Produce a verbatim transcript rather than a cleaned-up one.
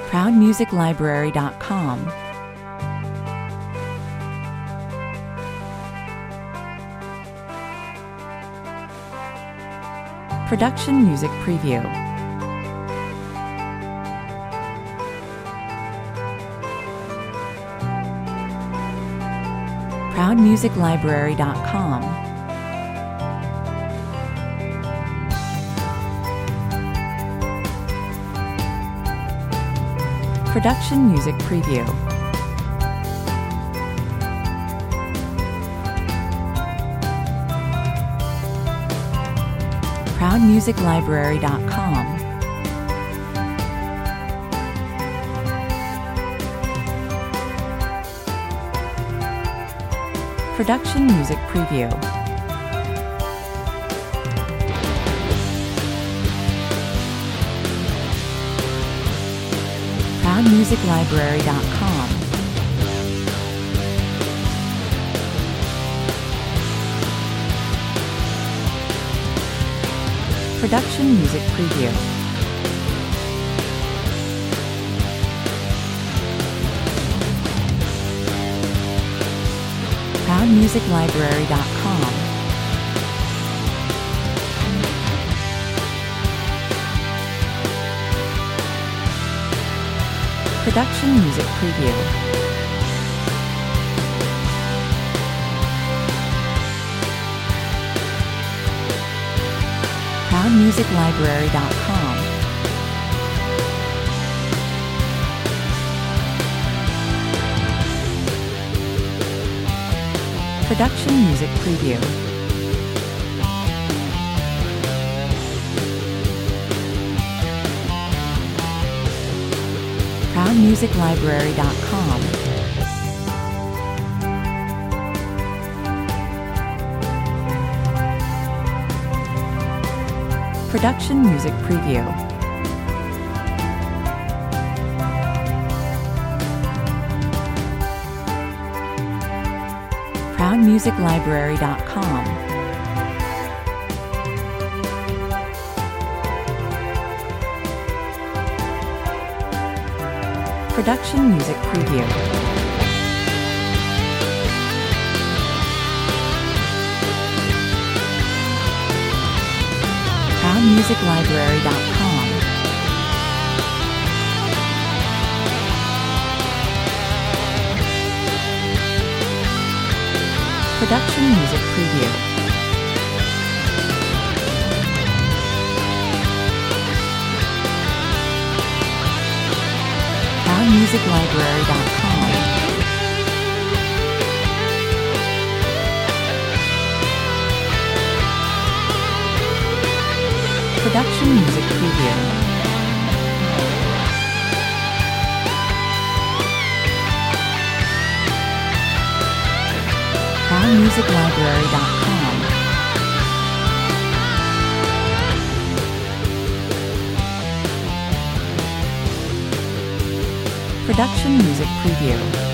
proud music library dot com. Production Music Preview. proud music library dot com. Production Music Preview. proud music library dot com. Production Music Preview. proud music library dot com. Production Music Preview. proud music library dot com. Production Music Preview. proud music library dot com. Production Music Preview. proud music library dot com. Production Music Preview. proud music library dot com. Production Music Preview. proud music library dot com. Production Music Preview. proud music library dot com. Production Music Preview. proud music library dot com. Production Music Preview.